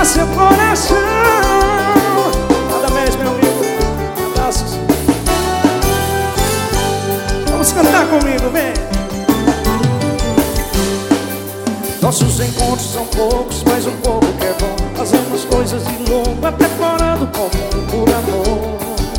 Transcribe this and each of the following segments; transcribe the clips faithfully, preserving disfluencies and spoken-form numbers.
machucar seu coração. Nada mais, meu amigo. Abraços. Vamos cantar comigo, vem. Nossos encontros são poucos, mas um pouco que é bom. Fazemos coisas de louco, até fora do comum, por amor.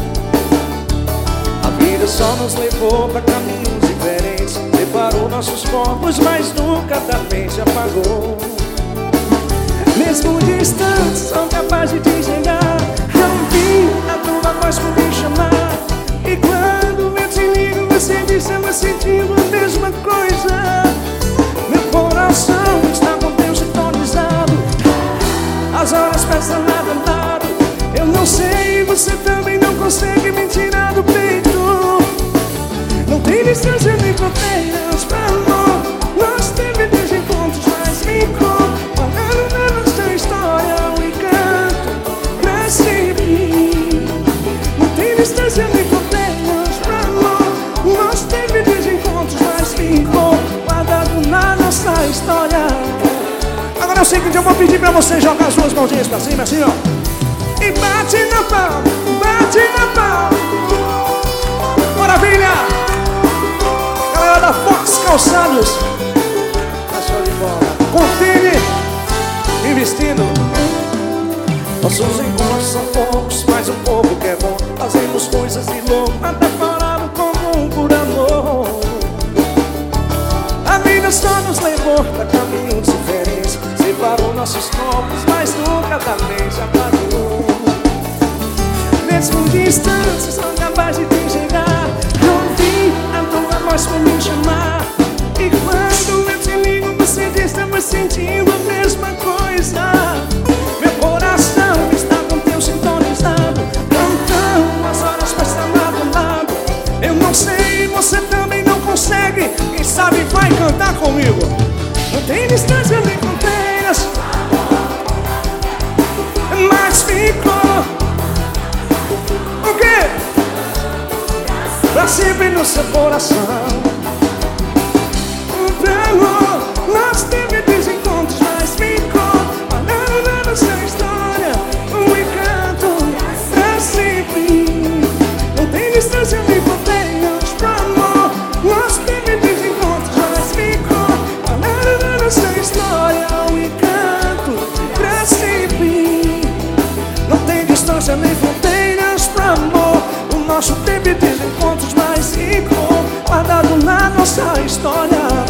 A vida só nos levou pra caminhos diferentes, separou nossos corpos, mas nunca da mente apagou. Mesmo distantes, são capazes de chegar. Não vi a tua voz por me chamar. E quando eu te ligo, você diz: eu sentindo a mesma coisa. Meu coração está com Deus sintonizado. As horas passam nada andado. Eu não sei, você também não consegue me tirar do peito. Não tem distância nem fronteiras pra amor. Nós teve desencontros, mas ficou falando na nossa história um encanto pra sempre. Não tem distância nem fronteiras pra amor. Nós teve desencontros, mas ficou guardado na nossa história. Agora é o seguinte, eu vou pedir pra você jogar as duas mãozinhas pra cima, assim, ó. E bate na palma, bate na palma. Maravilha! Galera da Fox Calçados, passou de bola. Confine, investindo. Nossos encontros são poucos, mas um pouco que é bom. Fazemos coisas de louco, até fora do comum, por amor. A vida só nos levou pra caminhos diferentes, separou nossos corpos, mas nunca da mente apagou. Mesmo distantes, são capazes de chegar. Não vi a tua voz por me chamar. E quando eu te ligo, você diz: estamos sentindo a mesma coisa. Meu coração está com teu sintonizado. Então as horas passam lado a lado. Eu não sei, você também não consegue. Quem sabe vai cantar comigo. Não tem distância nem fronteiras, mas ficou o quê? Pra sempre no seu coração. Pra amor, nós teve desencontros, mas ficou falando na nossa história um encanto pra sempre. Não tem distância nem fronteiras pra amor. Nós teve desencontros, mas ficou falando na nossa história um encanto pra sempre. Não tem distância nem fronteiras pra amor. O nosso teve desencontros, mas ficou guardado na nossa história.